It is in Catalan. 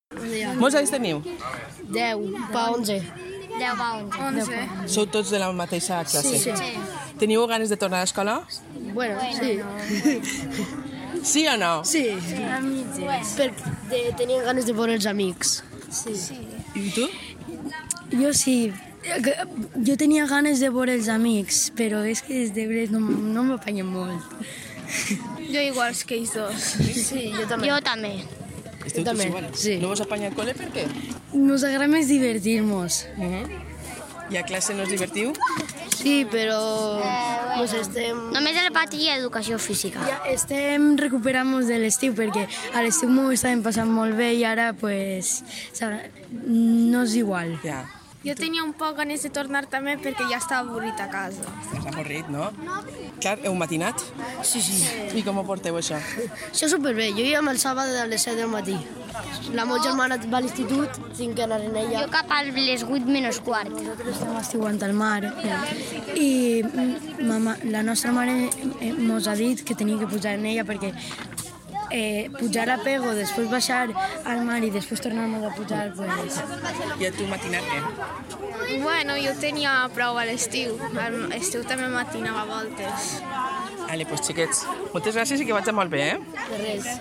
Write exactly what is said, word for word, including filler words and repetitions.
Molts anys teniu? deu, pa onze. deu pa onze. Sou tots de la mateixa classe? Sí. Teniu ganes de tornar a l'escola? Bueno, sí. Sí o no? Sí. Per, de, tenia ganes de veure els amics. Sí. I tu? Jo sí. Jo tenia ganes de veure els amics, però és que els deures no, no m'apanyen molt. Jo igual que ells dos. Sí, jo també. Jo també. Esteu també, tots iguals? sí. No vos apanya el col·le per què? Nos agrada més divertir-nos. I a classe no us divertiu? Sí, però pues estem... Només el pati i educació física. Ja estem recuperant-nos de l'estiu perquè a l'estiu m'ho estàvem passant molt bé i ara pues, no és igual. Ja. Jo tenia un poc ganes de tornar també perquè ja estava avorrit a casa. Estàs avorrit, no? Clar, heu matinat? Sí, sí. I com ho porteu, això? Això és superbé. Jo iam el sàbado a les set del matí. La meva germana va a l'institut, tinc que anar en ella. Jo cap a les vuit menys quart. Nosaltres estem estiuant al mar i mama, la nostra mare ens ha dit que tenia que pujar en ella perquè eh, pujar a Pego, després baixar al mar i després tornar-nos a pujar, pues... I a tu matinat què? Bueno, jo tenia prou a l'estiu. A l'estiu també matinava voltes. Vale, doncs xiquets, moltes gràcies i que vaig molt bé, eh? De res.